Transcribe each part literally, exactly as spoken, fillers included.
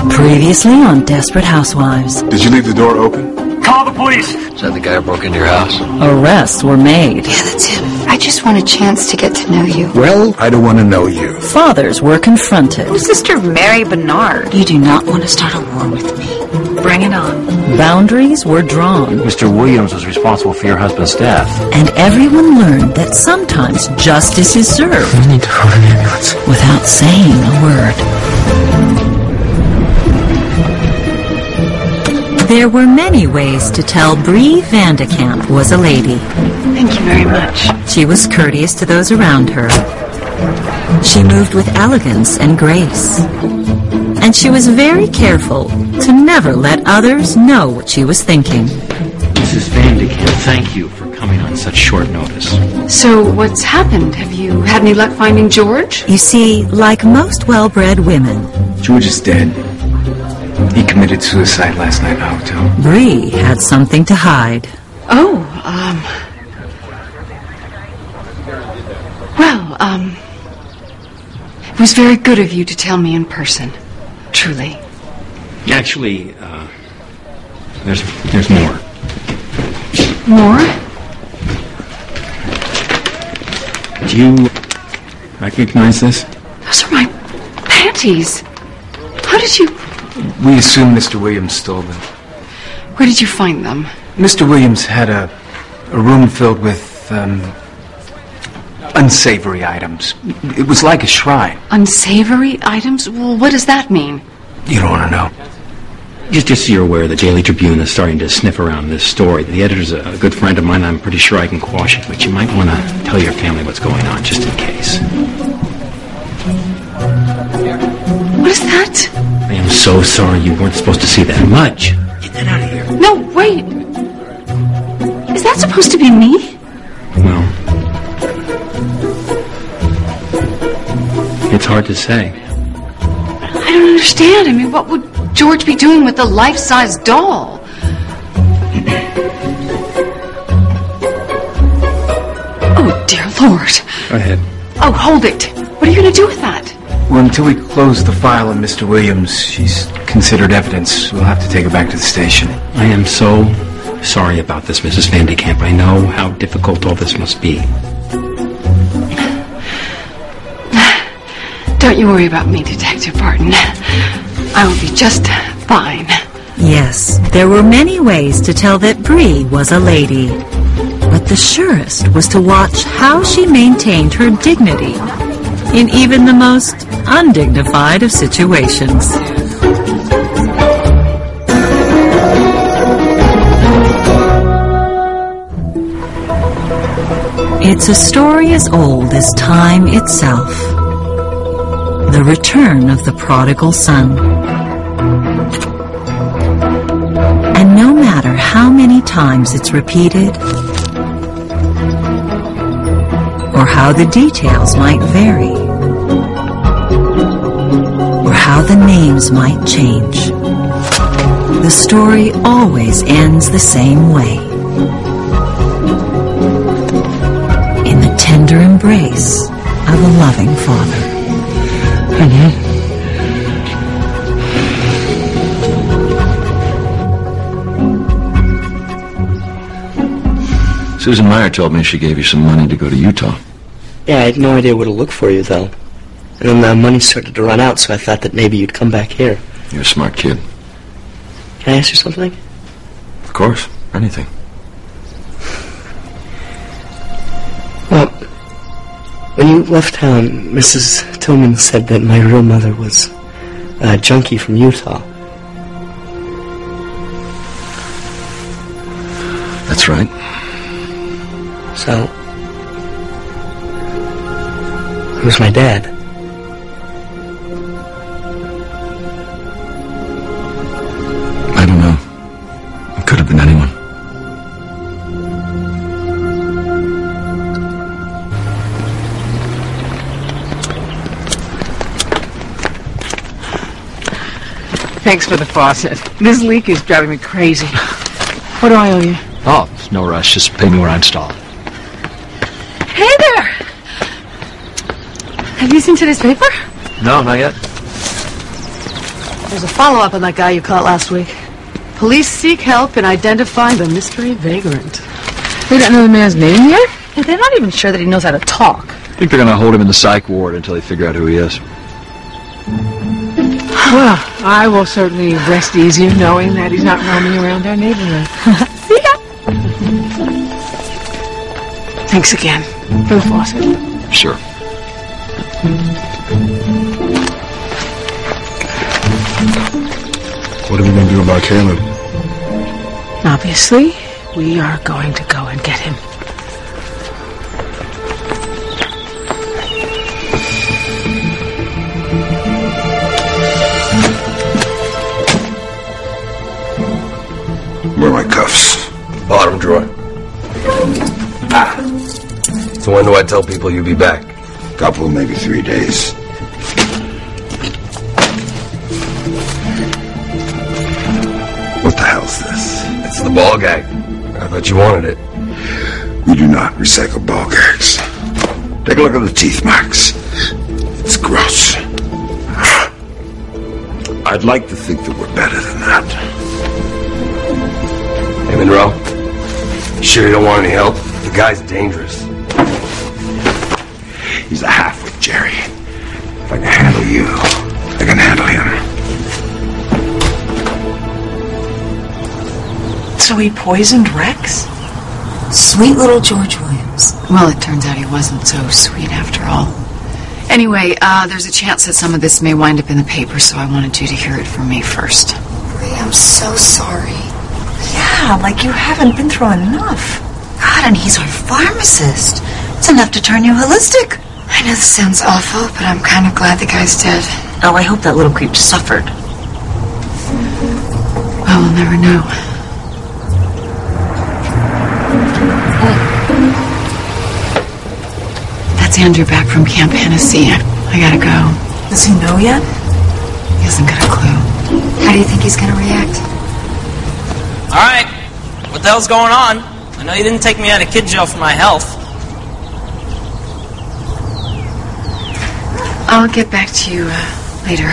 Previously on Desperate Housewives. Did you leave the door open? Call the police! Is that the guy who broke into your house? Arrests were made. Yeah, that's him. I just want a chance to get to know you. Well, I don't want to know you. Fathers were confronted. Oh, Sister Mary Bernard. You do not want to start a war with me. Bring it on. Boundaries were drawn. Mister Williams was responsible for your husband's death. And everyone learned that sometimes justice is served. We need to call an ambulance. Without saying a word. There were many ways to tell Bree Vandekamp was a lady. Thank you very much. She was courteous to those around her. She moved with elegance and grace. And she was very careful to never let others know what she was thinking. Missus Vandekamp, thank you for coming on such short notice. So, what's happened? Have you had any luck finding George? You see, like most well-bred women, George is dead. He committed suicide last night in a hotel. Bree had something to hide. Oh, um... Well, um... it was very good of you to tell me in person. Truly. Actually, uh... There's, there's more. More? Do you recognize this? Those are my panties. How did you... We assume Mister Williams stole them. Where did you find them? Mister Williams had a, a room filled with, um, unsavory items. It was like a shrine. Unsavory items? Well, what does that mean? You don't want to know. Just, just so you're aware, the Daily Tribune is starting to sniff around this story. The editor's a, a good friend of mine. I'm pretty sure I can quash it, but you might want to tell your family what's going on, just in case. What is that? I am so sorry you weren't supposed to see that. Mudge, get that out of here. No, wait. Is that supposed to be me? Well, it's hard to say. I don't understand. I mean, what would George be doing with a life-size doll? Oh, dear Lord. Go ahead. Oh, hold it. What are you going to do with that? Well, until we close the file on Mister Williams, she's considered evidence. We'll have to take her back to the station. I am so sorry about this, Missus Vandekamp. I know how difficult all this must be. Don't you worry about me, Detective Barton. I will be just fine. Yes, there were many ways to tell that Bree was a lady. But the surest was to watch how she maintained her dignity in even the most undignified of situations. It's a story as old as time itself. The return of the prodigal son. And no matter how many times it's repeated, or how the details might vary, or how the names might change, the story always ends the same way. In the tender embrace of a loving father. Mm-hmm. Susan Meyer told me she gave you some money to go to Utah. Yeah, I had no idea where to look for you, though. And then the money started to run out, so I thought that maybe you'd come back here. You're a smart kid. Can I ask you something? Of course. Anything. Well, when you left town, Missus Tillman said that my real mother was a junkie from Utah. That's right. So, who's my dad? I don't know. It could have been anyone. Thanks for the faucet. This leak is driving me crazy. What do I owe you? Oh, no rush. Just pay me when I install it. Hey there! Have you seen today's paper? No, not yet. There's a follow-up on that guy you caught last week. Police seek help in identifying the mystery vagrant. We don't know the man's name yet? Yeah, they're not even sure that he knows how to talk. I think they're going to hold him in the psych ward until they figure out who he is. Well, I will certainly rest easier knowing that he's not roaming around our neighborhood. See ya! Thanks again for the faucet. Sure. What are we going to do about Caleb? Obviously, we are going to go and get him. Where are my cuffs? Bottom drawer. Ah. So when do I tell people you'll be back? Couple, maybe three days. What the hell's this? It's the ball gag. I thought you wanted it. We do not recycle ball gags. Take a look at the teeth marks. It's gross. I'd like to think that we're better than that. Hey, Monroe. You sure you don't want any help? The guy's dangerous. He's a half-wit, Jerry. If I can handle you, I can handle him. So he poisoned Rex? Sweet little George Williams. Well, it turns out he wasn't so sweet after all. Anyway, uh, there's a chance that some of this may wind up in the paper, so I wanted you to hear it from me first. Bree, I'm so sorry. Yeah, like you haven't been through enough. God, and he's our pharmacist. It's enough to turn you holistic. I know this sounds awful, but I'm kind of glad the guy's dead. Oh, I hope that little creep suffered. Well, we'll never know. That's Andrew back from Camp Hennessy. I, I gotta go. Does he know yet? He hasn't got a clue. How do you think he's gonna react? All right. What the hell's going on? I know you didn't take me out of kid jail for my health. I'll get back to you uh, later.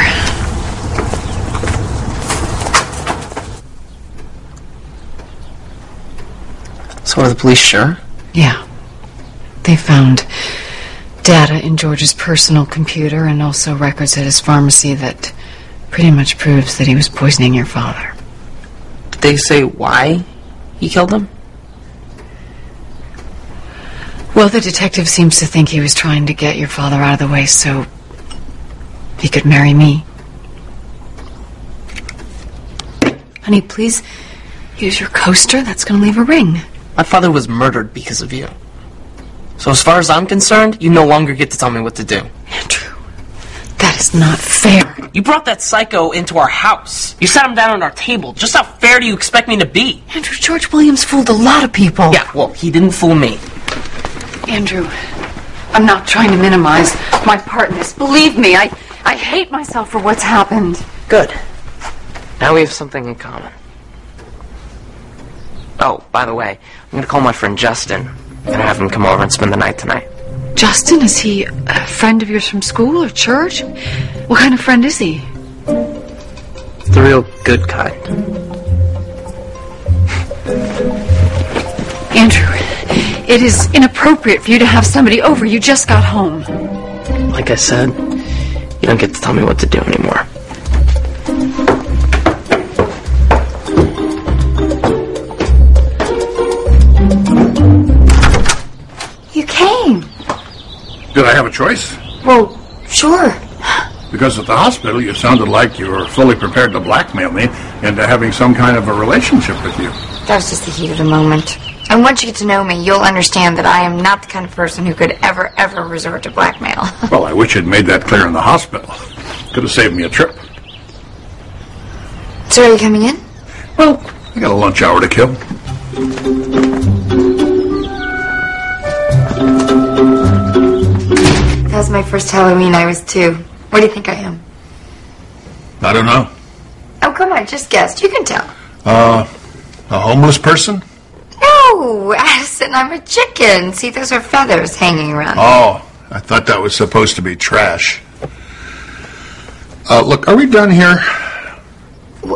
So are the police sure? Yeah. They found data in George's personal computer and also records at his pharmacy that pretty much proves that he was poisoning your father. Did they say why he killed him? Well, the detective seems to think he was trying to get your father out of the way so he could marry me. Honey, please use your coaster. That's going to leave a ring. My father was murdered because of you. So as far as I'm concerned, you no longer get to tell me what to do. Andrew, that is not fair. You brought that psycho into our house. You sat him down at our table. Just how fair do you expect me to be? Andrew, George Williams fooled a lot of people. Yeah, well, he didn't fool me. Andrew, I'm not trying to minimize my part in this. Believe me, I, I hate myself for what's happened. Good. Now we have something in common. Oh, by the way, I'm going to call my friend Justin and have him come over and spend the night tonight. Justin, is he a friend of yours from school or church? What kind of friend is he? The real good kind. Andrew, it is inappropriate for you to have somebody over. You just got home. Like I said, you don't get to tell me what to do anymore. You came. Did I have a choice? Well, sure. Because at the hospital you sounded like you were fully prepared to blackmail me into having some kind of a relationship with you. That was just the heat of the moment. And once you get to know me, you'll understand that I am not the kind of person who could ever, ever resort to blackmail. Well, I wish you'd made that clear in the hospital. Could have saved me a trip. So are you coming in? Well, I got a lunch hour to kill. That was my first Halloween. I was two. What do you think I am? I don't know. Oh, come on, just guess. You can tell. Uh, a homeless person? No, Addison, I'm a chicken. See, those are feathers hanging around. Oh, I thought that was supposed to be trash. Uh, look, are we done here?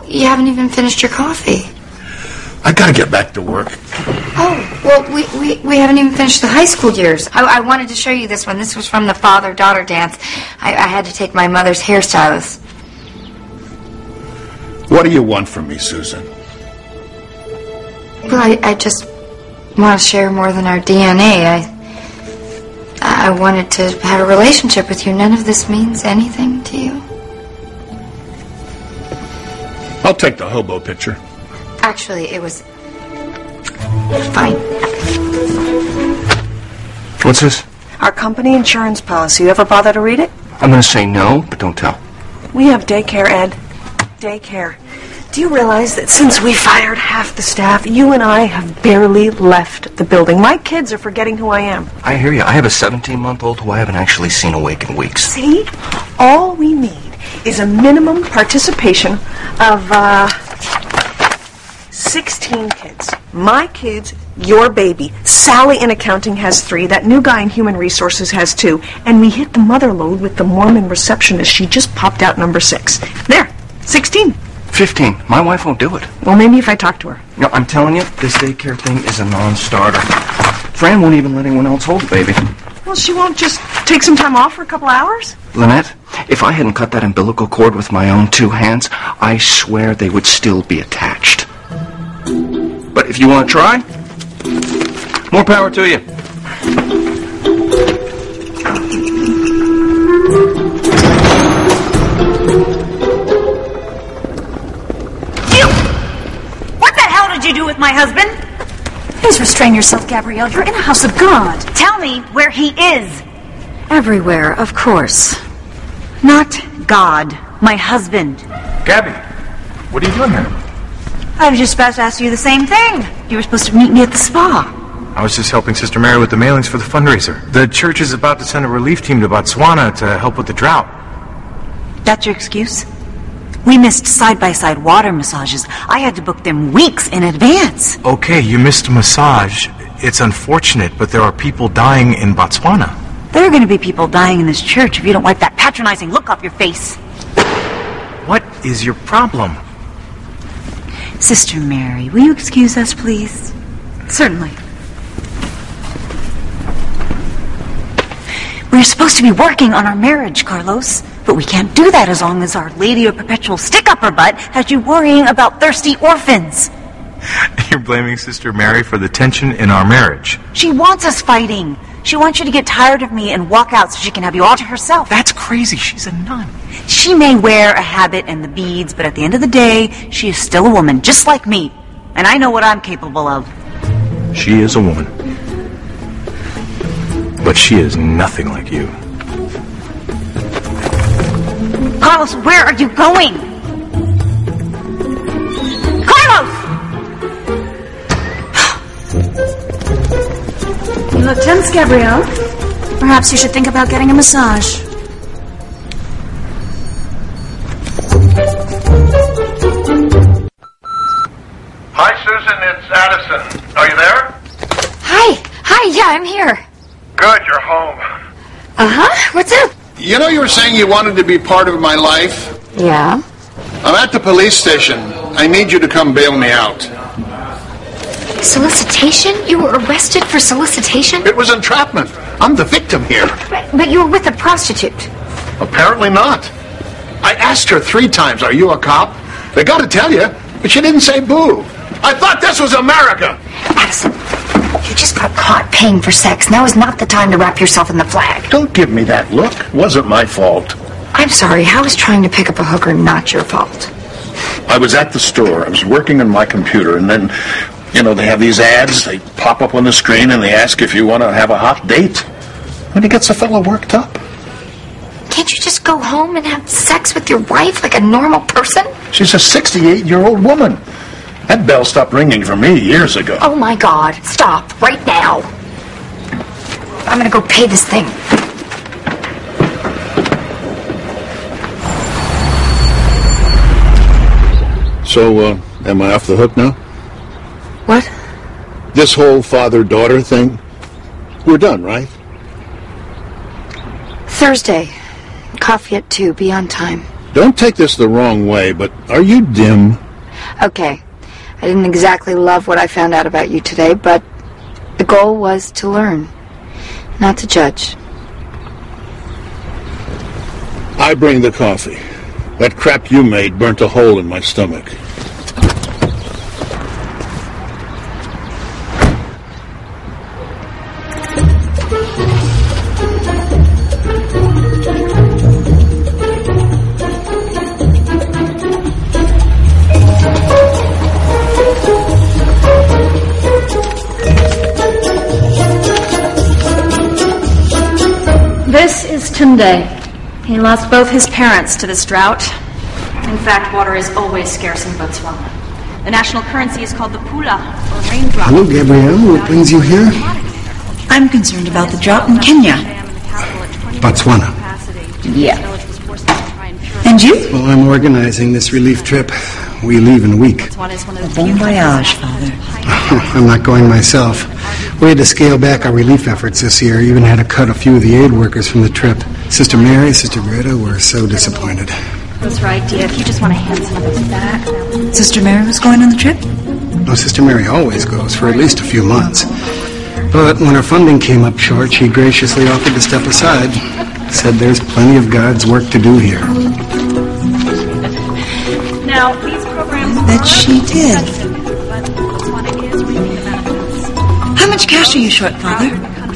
you haven't even finished your coffee. I gotta get back to work. Oh, well, we, we, we haven't even finished the high school years. I, I wanted to show you this one. This was from the father-daughter dance. I, I had to take my mother's hairstylist. What do you want from me, Susan? Well, I, I just want to share more than our D N A. I, I wanted to have a relationship with you. None of this means anything to you. I'll take the hobo picture. Actually, it was fine. What's this? Our company insurance policy. You ever bother to read it? I'm going to say no, but don't tell. We have daycare, Ed. Daycare. Do you realize that since we fired half the staff, you and I have barely left the building? My kids are forgetting who I am. I hear you. I have a seventeen-month-old who I haven't actually seen awake in weeks. See? All we need is a minimum participation of, uh, sixteen kids. My kids, your baby. Sally in accounting has three. That new guy in human resources has two. And we hit the mother load with the Mormon receptionist. She just popped out number six. There. sixteen. fifteen. My wife won't do it. Well, maybe if I talk to her. No, I'm telling you, this daycare thing is a non-starter. Fran won't even let anyone else hold the baby. Well, she won't just take some time off for a couple hours? Lynette, if I hadn't cut that umbilical cord with my own two hands, I swear they would still be attached. But if you want to try, more power to you. You! What the hell did you do with my husband? Please restrain yourself, Gabrielle. You're in a house of God. Tell me where he is. Everywhere, of course. Not God. My husband. Gabby, what are you doing here? I was just about to ask you the same thing. You were supposed to meet me at the spa. I was just helping Sister Mary with the mailings for the fundraiser. The church is about to send a relief team to Botswana to help with the drought. That's your excuse? We missed side-by-side water massages. I had to book them weeks in advance. Okay, you missed a massage. It's unfortunate, but there are people dying in Botswana. There are going to be people dying in this church if you don't wipe that patronizing look off your face. What is your problem? Sister Mary, will you excuse us, please? Certainly. We're supposed to be working on our marriage, Carlos. But we can't do that as long as Our Lady of Perpetual Stick-Up-Her-Butt has you worrying about thirsty orphans. You're blaming Sister Mary for the tension in our marriage. She wants us fighting. She wants you to get tired of me and walk out so she can have you all to herself. That's crazy. She's a nun. She may wear a habit and the beads, but at the end of the day, she is still a woman, just like me. And I know what I'm capable of. She is a woman. But she is nothing like you. Carlos, where are you going? Carlos! You look tense, Gabrielle. Perhaps you should think about getting a massage. Hi, Susan. It's Addison. Are you there? Hi. Hi, yeah, I'm here. Good, you're home. Uh-huh. What's up? You know you were saying you wanted to be part of my life? Yeah. I'm at the police station. I need you to come bail me out. Solicitation? You were arrested for solicitation? It was entrapment. I'm the victim here. But, but you were with a prostitute. Apparently not. I asked her three times, are you a cop? They got to tell you, but she didn't say boo. I thought this was America. Addison, you just got caught paying for sex. Now is not the time to wrap yourself in the flag. Don't give me that look. It wasn't my fault. I'm sorry. How is trying to pick up a hooker not your fault? I was at the store. I was working on my computer, and then, you know, they have these ads. They pop up on the screen, and they ask if you want to have a hot date. And it gets a fellow worked up. Can't you just go home and have sex with your wife like a normal person? She's a sixty-eight-year-old woman. That bell stopped ringing for me years ago. Oh, my God. Stop right now. I'm going to go pay this thing. So, uh, am I off the hook now? What? This whole father-daughter thing? We're done, right? Thursday. Coffee at two. Be on time. Don't take this the wrong way, but are you dim? Okay. I didn't exactly love what I found out about you today, but the goal was to learn, not to judge. I bring the coffee. That crap you made burnt a hole in my stomach. This is Tunde. He lost both his parents to this drought. In fact, water is always scarce in Botswana. The national currency is called the pula, or raindrop. Hello, Gabrielle. What brings you here? I'm concerned about the drought in Kenya. Botswana. Yeah. And you? Well, I'm organizing this relief trip. We leave in a week. Bon voyage, Father. I'm not going myself. We had to scale back our relief efforts this year. Even had to cut a few of the aid workers from the trip. Sister Mary, Sister Greta were so disappointed. That's right, dear. If you just want to hand some of this back. Sister Mary was going on the trip? No, Sister Mary always goes for at least a few months. But when her funding came up short, she graciously offered to step aside. Said there's plenty of God's work to do here. Now, these programs That she did. How much cash are you short, Father?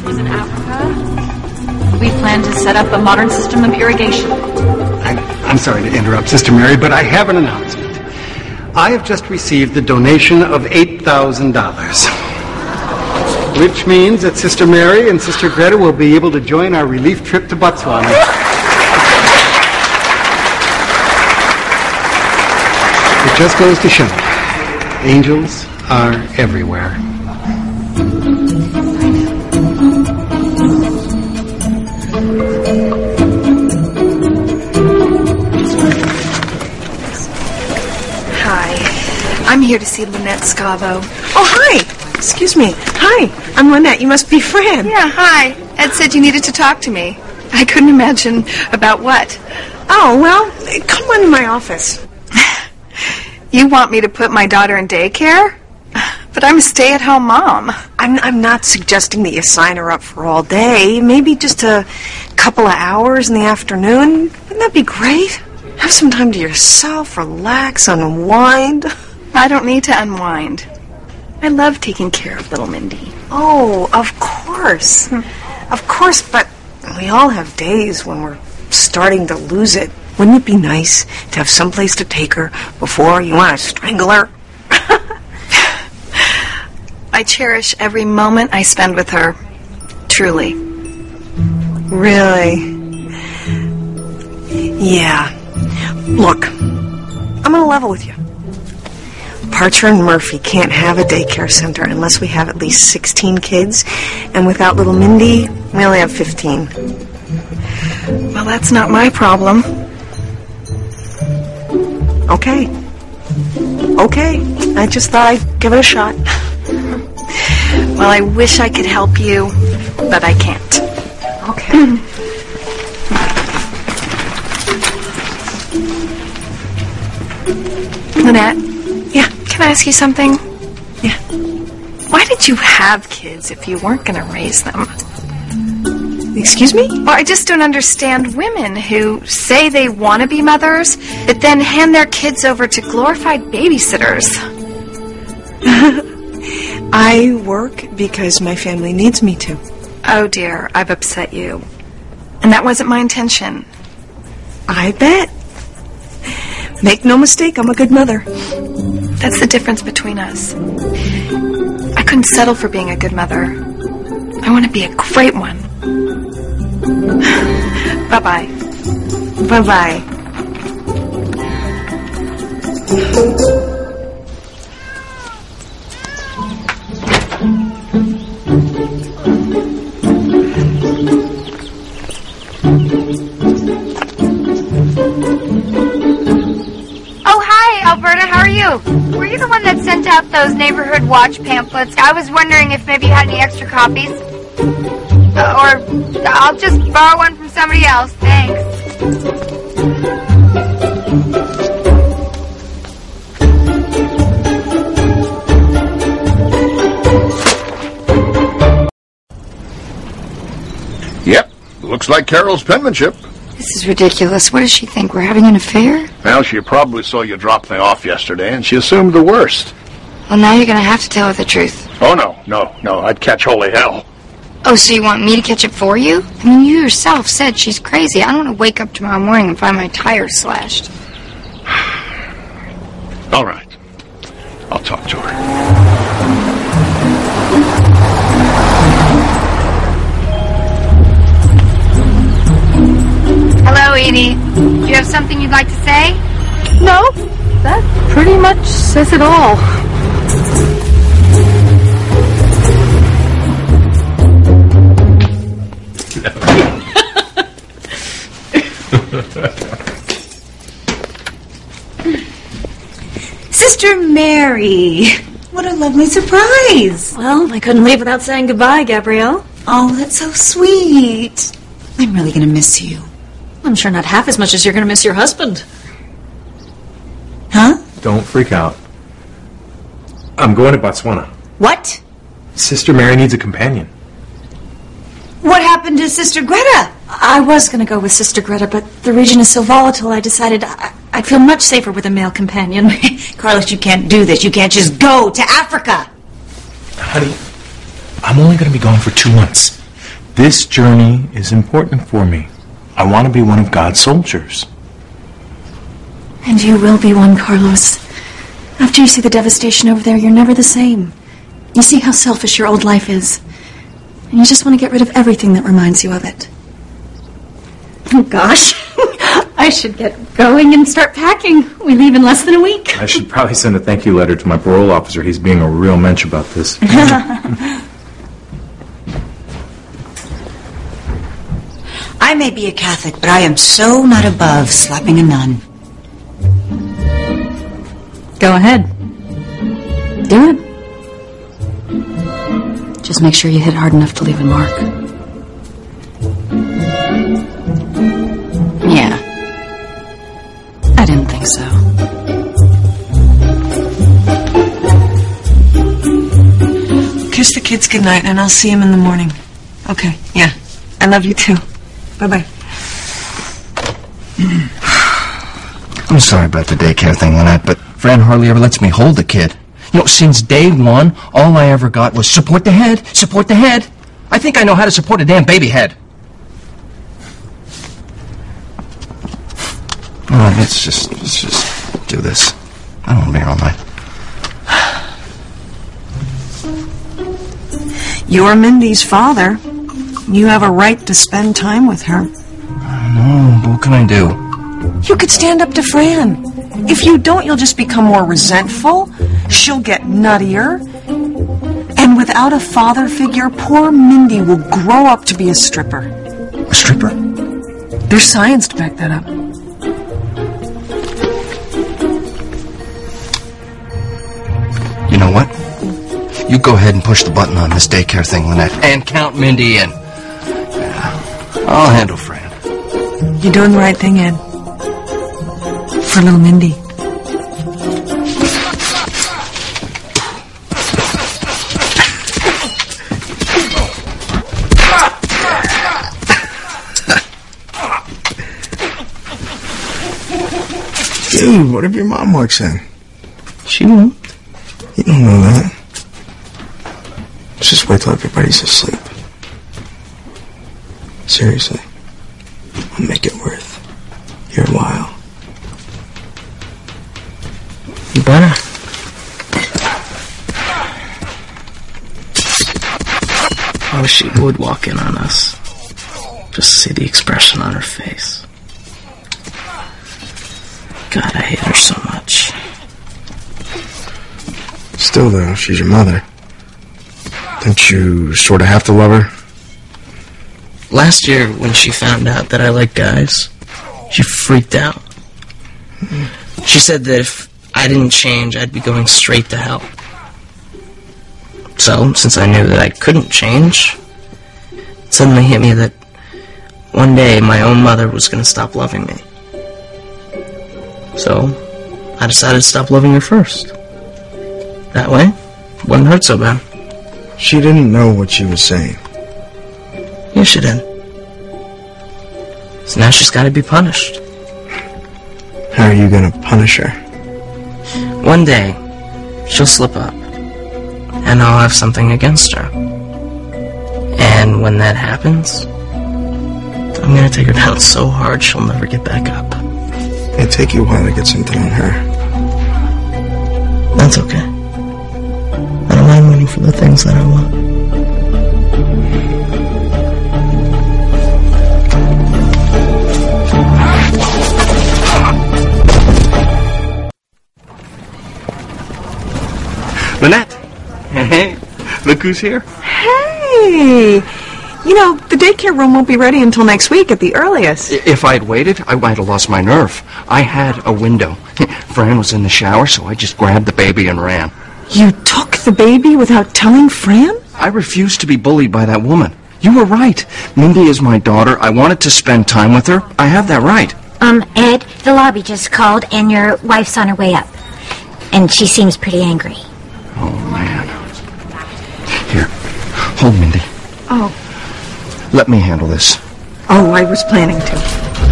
We plan to set up a modern system of irrigation. I, I'm sorry to interrupt, Sister Mary, but I have an announcement. I have just received the donation of eight thousand dollars. Which means that Sister Mary and Sister Greta will be able to join our relief trip to Botswana. It just goes to show, angels are everywhere. Hi. I'm here to see Lynette Scavo. Oh, hi. Excuse me. Hi. I'm Lynette. You must be Fran. Yeah, hi. Ed said you needed to talk to me. I couldn't imagine about what. Oh, well, come on in my office. You want me to put my daughter in daycare? But I'm a stay-at-home mom. I'm, I'm not suggesting that you sign her up for all day. Maybe just a couple of hours in the afternoon. Wouldn't that be great? Have some time to yourself, relax, unwind. I don't need to unwind. I love taking care of little Mindy. Oh, of course. Of course, but we all have days when we're starting to lose it. Wouldn't it be nice to have someplace to take her before you want to strangle her? I cherish every moment I spend with her. Truly. Really? Yeah. Look, I'm going to level with you. Parcher and Murphy can't have a daycare center unless we have at least sixteen kids, and without little Mindy, we only have fifteen. Well, that's not my problem. Okay. Okay. I just thought I'd give it a shot. Well, I wish I could help you, but I can't. Okay. Lynette? Yeah? Can I ask you something? Yeah. Why did you have kids if you weren't going to raise them? Excuse me? Well, I just don't understand women who say they want to be mothers, but then hand their kids over to glorified babysitters. I work because my family needs me to. Oh, dear, I've upset you. And that wasn't my intention. I bet. Make no mistake, I'm a good mother. That's the difference between us. I couldn't settle for being a good mother. I want to be a great one. Bye-bye. Bye-bye. Oh, hi, Alberta. How are you? Were you the one that sent out those neighborhood watch pamphlets? I was wondering if maybe you had any extra copies. Uh, or I'll just borrow one from somebody else. Thanks. Yep, looks like Carol's penmanship. This is ridiculous. What does she think? We're having an affair? Well, she probably saw you drop me off yesterday, and she assumed the worst. Well, now you're going to have to tell her the truth. Oh, no, no, no, I'd catch holy hell. Oh, so you want me to catch it for you? I mean, you yourself said she's crazy. I don't want to wake up tomorrow morning and find my tires slashed. All right. I'll talk to her. Hello, Edie. Do you have something you'd like to say? No, that pretty much says it all. Sister Mary, what a lovely surprise. Well, I couldn't leave without saying goodbye, Gabrielle. Oh, that's so sweet. I'm really going to miss you. I'm sure not half as much as you're going to miss your husband. Huh? Don't freak out. I'm going to Botswana. What? Sister Mary needs a companion. What happened to Sister Greta? I was going to go with Sister Greta, but the region is so volatile, I decided I- I'd feel much safer with a male companion. Carlos, you can't do this. You can't just go to Africa. Honey, I'm only going to be gone for two months. This journey is important for me. I want to be one of God's soldiers. And you will be one, Carlos. After you see the devastation over there, you're never the same. You see how selfish your old life is. And you just want to get rid of everything that reminds you of it. Oh, gosh. I should get going and start packing. We leave in less than a week. I should probably send a thank you letter to my parole officer. He's being a real mensch about this. I may be a Catholic, but I am so not above slapping a nun. Go ahead. Do it. Just make sure you hit hard enough to leave a mark. Yeah. I didn't think so. Kiss the kids goodnight, and I'll see him in the morning. Okay, yeah. I love you too. Bye-bye. I'm sorry about the daycare thing, Lynette, but Fran hardly ever lets me hold the kid. You know, since day one, all I ever got was support the head, support the head. I think I know how to support a damn baby head. All right, let's just, let's just do this. I don't want to be here all night. You're Mindy's father. You have a right to spend time with her. I know, but what can I do? You could stand up to Fran. If you don't, you'll just become more resentful. She'll get nuttier. And without a father figure, poor Mindy will grow up to be a stripper. A stripper? There's science to back that up. You know what? You go ahead and push the button on this daycare thing, Lynette, and count Mindy in. Yeah, I'll handle Fran. You're doing the right thing, Ed. For little Mindy. Dude, what if your mom works in? She won't. You don't know that. Just wait till everybody's asleep. Seriously. I'll make it worth your while. You better. I wish she would walk in on us. Just see the expression on her face. God, I hate her so much. Still, though, she's your mother. Don't you sort of have to love her? Last year, when she found out that I like guys, she freaked out. She said that if I didn't change, I'd be going straight to hell. So, since I knew that I couldn't change, it suddenly hit me that one day my own mother was going to stop loving me. So, I decided to stop loving her first. That way, it wouldn't hurt so bad. She didn't know what she was saying. Yes, she did. So now she's got to be punished. How are you going to punish her? One day, she'll slip up, and I'll have something against her. And when that happens, I'm going to take her down so hard she'll never get back up. It'll take you a while to get something on her. That's okay. I don't mind waiting for the things that I want. Lynette! Hey, look who's here. Hey! You know, the daycare room won't be ready until next week at the earliest. If I'd waited, I might have lost my nerve. I had a window. Fran was in the shower, so I just grabbed the baby and ran. You took the baby without telling Fran? I refused to be bullied by that woman. You were right. Mindy is my daughter. I wanted to spend time with her. I have that right. Um, Ed, the lobby just called, and your wife's on her way up. And she seems pretty angry. Oh, man. Here, hold Mindy. Oh. Let me handle this. Oh, I was planning to.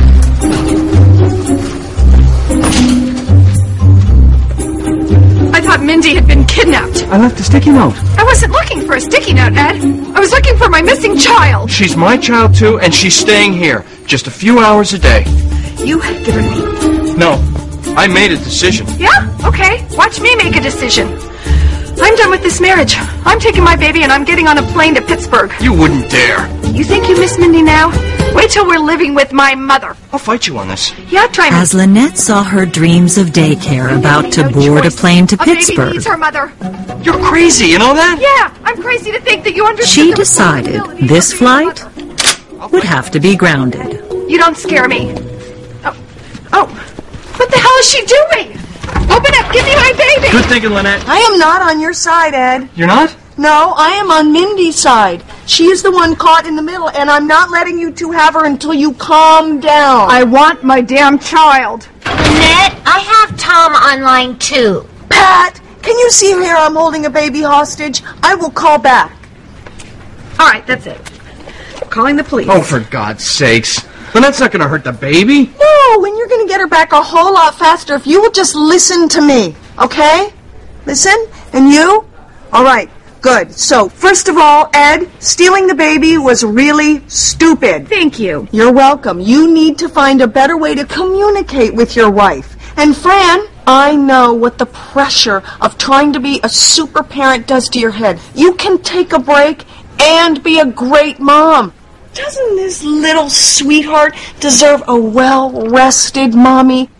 I thought Mindy had been kidnapped. I left a sticky note. I wasn't looking for a sticky note, Ed. I was looking for my missing child. She's my child, too, and she's staying here. Just a few hours a day. You had given me... No, I made a decision. Yeah? Okay. Watch me make a decision. I'm done with this marriage. I'm taking my baby and I'm getting on a plane to Pittsburgh. You wouldn't dare. You think you miss Mindy now? Wait till we're living with my mother. I'll fight you on this. Yeah, try me. As Lynette saw her dreams of daycare about to board a plane to A baby Pittsburgh, needs her mother. You're crazy, you know that? Yeah, I'm crazy to think that you understand. she decided this flight would have to be grounded. You don't scare me. Oh, oh, what the hell is she doing? Open up, give me my baby. Good thinking, Lynette. I am not on your side, Ed. You're not? No, I am on Mindy's side. She is the one caught in the middle, and I'm not letting you two have her until you calm down. I want my damn child. Lynette, I have Tom online too. Pat, can you see here I'm holding a baby hostage? I will call back. All right, that's it. Calling the police. Oh, for God's sakes. Lynette's not going to hurt the baby. No, and you're going to get her back a whole lot faster if you will just listen to me, okay? Listen? And you? All right, good. So, first of all, Ed, stealing the baby was really stupid. Thank you. You're welcome. You need to find a better way to communicate with your wife. And Fran, I know what the pressure of trying to be a super parent does to your head. You can take a break and be a great mom. Doesn't this little sweetheart deserve a well-rested mommy?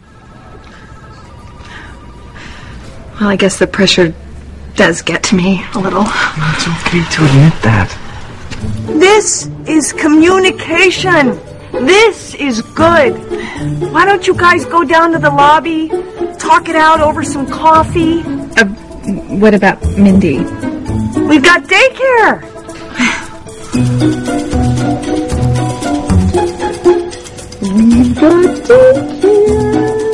Well, I guess the pressure does get to me a little. It's okay to admit that. This is communication. This is good. Why don't you guys go down to the lobby, talk it out over some coffee? Uh, what about Mindy? We've got daycare. We've got daycare.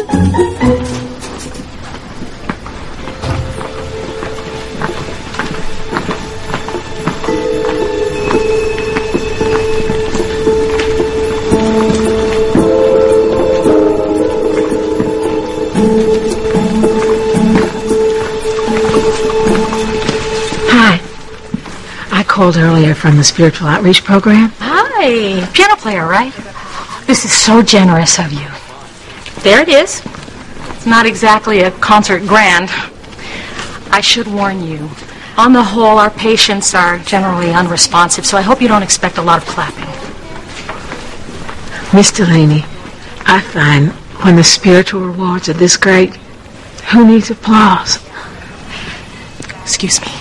Hi. I called earlier from the Spiritual Outreach Program. Hi. Piano player, right? This is so generous of you. There it is. It's not exactly a concert grand. I should warn you. On the whole, our patients are generally unresponsive, so I hope you don't expect a lot of clapping. Miss Delaney, I find when the spiritual rewards are this great, who needs applause? Excuse me.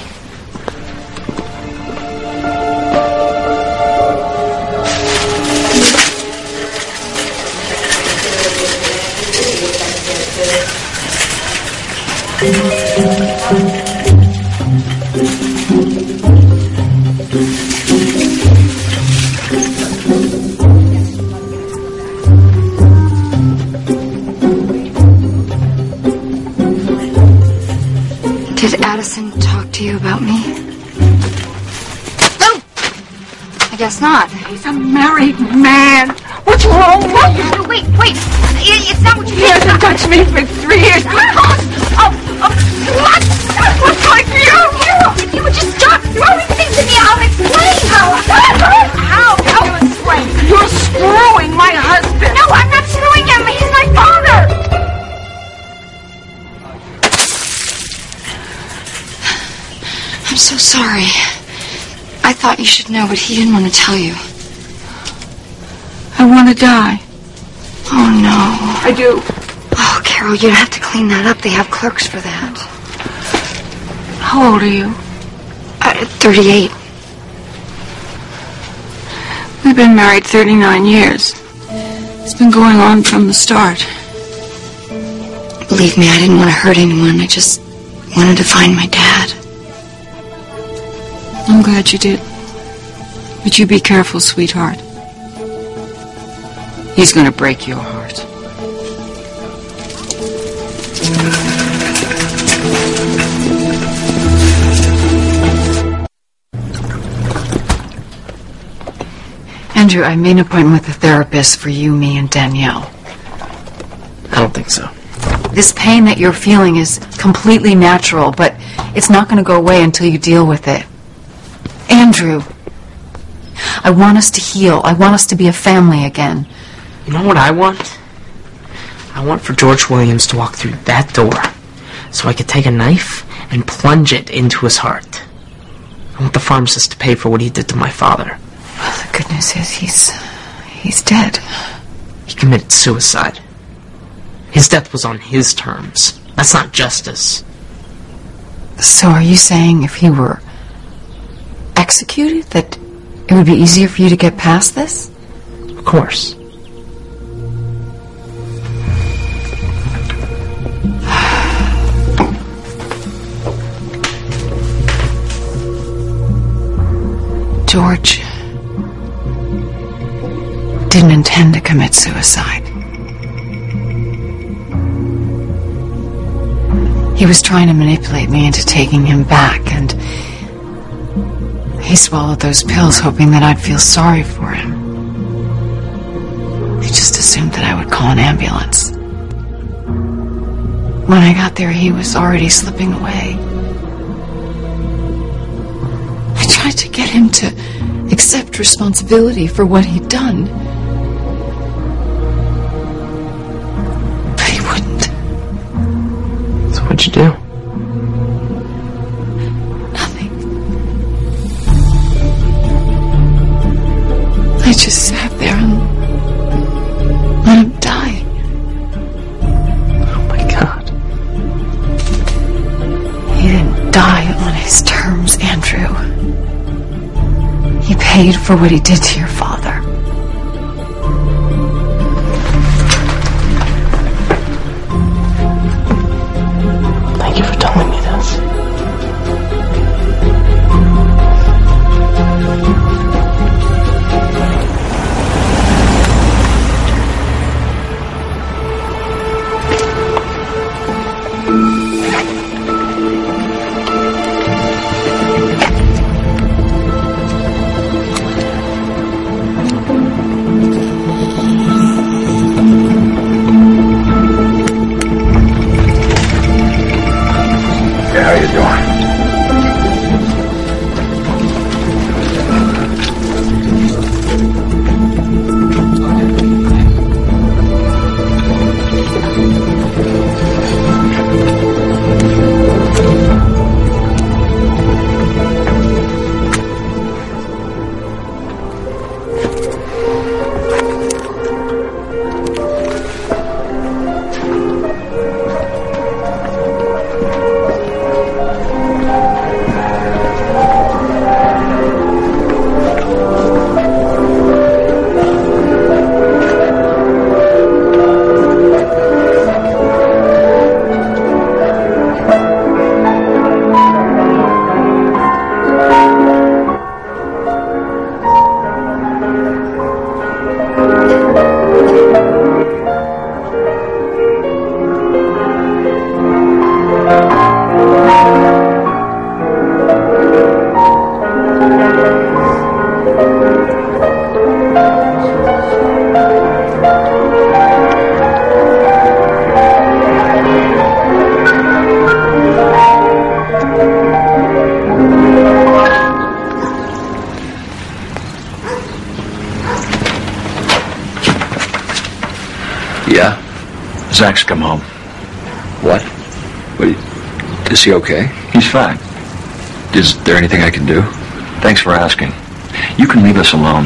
Did Addison talk to you about me? No! I guess not. He's a married man. What's wrong with you? Wait, wait. It, it's not what you He hasn't touched me for three years. Oh, oh, what? What's going for you? If you would just stop throwing things at me, I'll explain. How? How? How you explain? You're screwing my husband. No, I'm not screwing him. He's my father. I'm so sorry. I thought you should know, but he didn't want to tell you. I want to die. Oh, no. I do. Oh, Carol, you'd have to clean that up. They have clerks for that. How old are you? Uh, thirty-eight. We've been married thirty-nine years. It's been going on from the start. Believe me, I didn't want to hurt anyone. I just wanted to find my dad. I'm glad you did. But you be careful, sweetheart. He's going to break your heart. Andrew, I made an appointment with a therapist for you, me, and Danielle. I don't think so. This pain that you're feeling is completely natural, but it's not going to go away until you deal with it. Andrew, I want us to heal. I want us to be a family again. You know what I want? I want for George Williams to walk through that door so I could take a knife and plunge it into his heart. I want the pharmacist to pay for what he did to my father. Well, the good news is he's... he's dead. He committed suicide. His death was on his terms. That's not justice. So are you saying if he were executed, that it would be easier for you to get past this? Of course. George didn't intend to commit suicide. He was trying to manipulate me into taking him back, and he swallowed those pills hoping that I'd feel sorry for him. He just assumed that I would call an ambulance. When I got there, he was already slipping away. I tried to get him to accept responsibility for what he'd done. But he wouldn't. So what'd you do? Nothing. I just sat there and let him die. Oh my God. He didn't die on his terms, Andrew. He paid for what he did to your father. Thank you for telling me this. How you doing? Zach's come home. What? Wait, is he okay? He's fine. Is there anything I can do? Thanks for asking. You can leave us alone.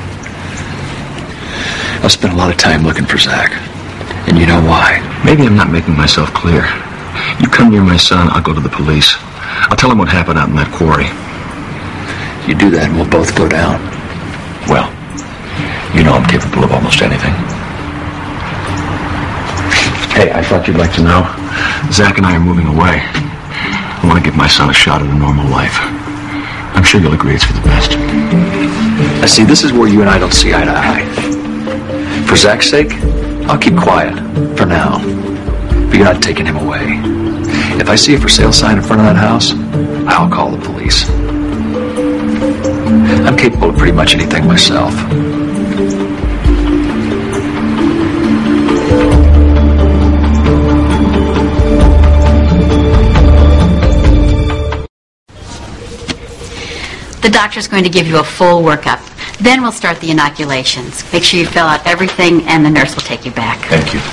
I've spent a lot of time looking for Zach. And you know why? Maybe I'm not making myself clear. You come near my son, I'll go to the police. I'll tell him what happened out in that quarry. You do that and we'll both go down. Well, you know I'm capable of almost anything. Hey, I thought you'd like to know. Zach and I are moving away. I want to give my son a shot at a normal life. I'm sure you'll agree it's for the best. I see, this is where you and I don't see eye to eye. For Zach's sake, I'll keep quiet, for now. But you're not taking him away. If I see a for sale sign in front of that house, I'll call the police. I'm capable of pretty much anything myself. The doctor's going to give you a full workup. Then we'll start the inoculations. Make sure you fill out everything, and the nurse will take you back. Thank you.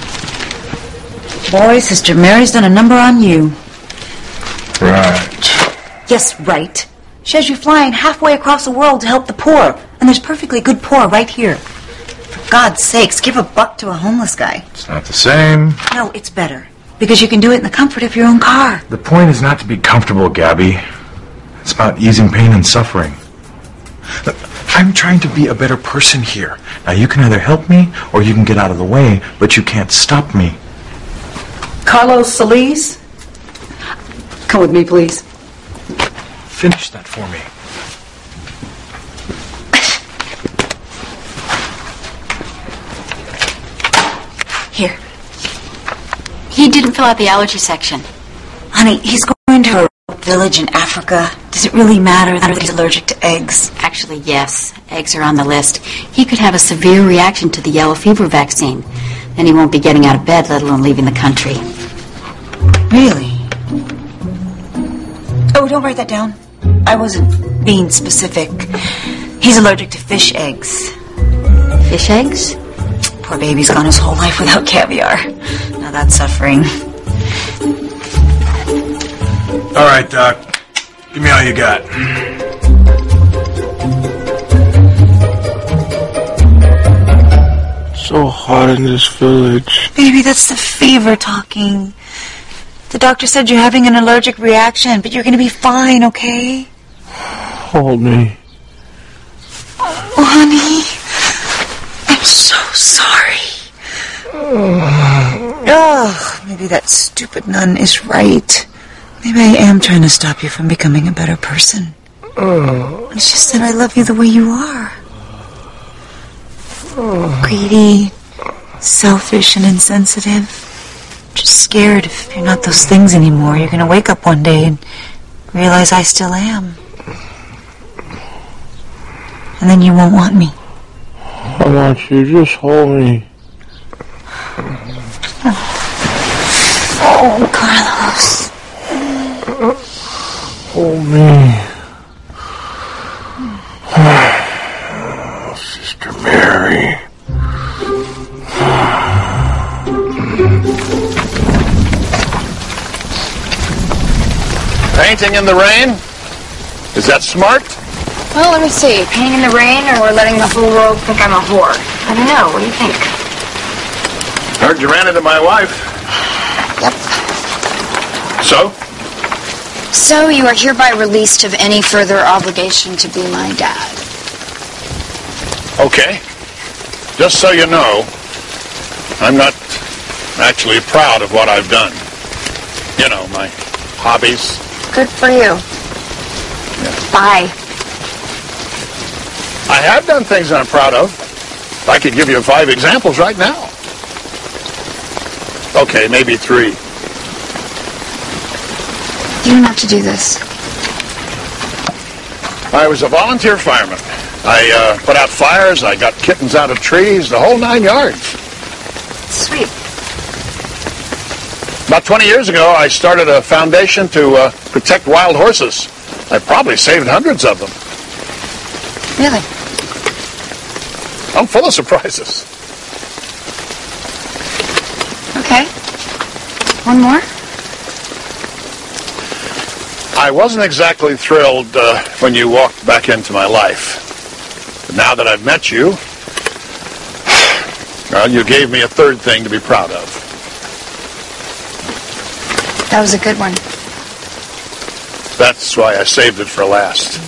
Boy, Sister Mary's done a number on you. Right. Yes, right. She has you flying halfway across the world to help the poor. And there's perfectly good poor right here. For God's sakes, give a buck to a homeless guy. It's not the same. No, it's better. Because you can do it in the comfort of your own car. The point is not to be comfortable, Gabby. It's about easing pain and suffering. Look, I'm trying to be a better person here. Now, you can either help me or you can get out of the way, but you can't stop me. Carlos Solis? Come with me, please. Finish that for me. Here. He didn't fill out the allergy section. Honey, he's going to a village in Africa. Does it really matter that he's allergic to eggs? Actually, yes. Eggs are on the list. He could have a severe reaction to the yellow fever vaccine. Then he won't be getting out of bed, let alone leaving the country. Really? Oh, don't write that down. I wasn't being specific. He's allergic to fish eggs. Fish eggs? Poor baby's gone his whole life without caviar. Now that's suffering. All right, Doc. Give me all you got. So hot in this village. Baby, that's the fever talking. The doctor said you're having an allergic reaction, but you're going to be fine, okay? Hold me. Oh, honey. I'm so sorry. Oh, maybe that stupid nun is right. Maybe I am trying to stop you from becoming a better person. It's just that I love you the way you are. Greedy, selfish, and insensitive. Just scared if you're not those things anymore, you're going to wake up one day and realize I still am. And then you won't want me. I want you. Just hold me. Oh, Carlos. Hold me. Sister Mary. Painting in the rain? Is that smart? Well, let me see. Painting in the rain, or we're letting the whole world think I'm a whore? I don't know. What do you think? Heard you ran into my wife. Yep. So? So you are hereby released of any further obligation to be my dad. Okay. Just so you know, I'm not actually proud of what I've done. You know, my hobbies. Good for you. Yeah. Bye. I have done things I'm proud of. I could give you five examples right now. Okay, maybe three. You don't have to do this. I was a volunteer fireman. I uh, put out fires, I got kittens out of trees, the whole nine yards. Sweet. About twenty years ago, I started a foundation to uh, protect wild horses. I probably saved hundreds of them. Really? I'm full of surprises. One more? I wasn't exactly thrilled uh, when you walked back into my life. But now that I've met you, well, you gave me a third thing to be proud of. That was a good one. That's why I saved it for last.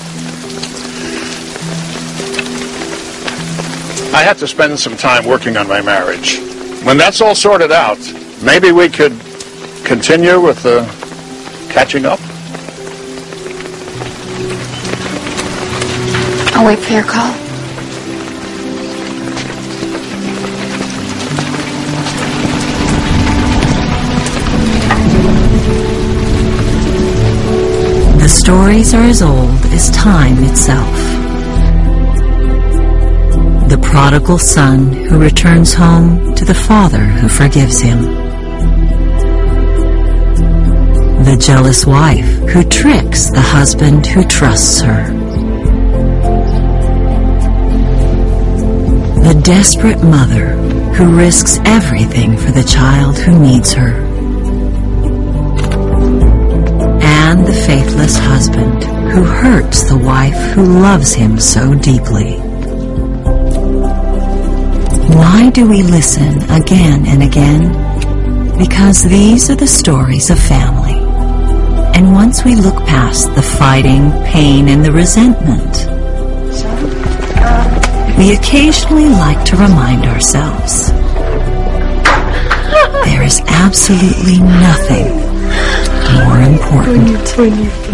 I had to spend some time working on my marriage. When that's all sorted out, maybe we could continue with the catching up. I'll wait for your call. The stories are as old as time itself. The prodigal son who returns home to the father who forgives him. The jealous wife who tricks the husband who trusts her. The desperate mother who risks everything for the child who needs her. And the faithless husband who hurts the wife who loves him so deeply. Why do we listen again and again? Because these are the stories of family. And once we look past the fighting, pain, and the resentment, we occasionally like to remind ourselves there is absolutely nothing more important.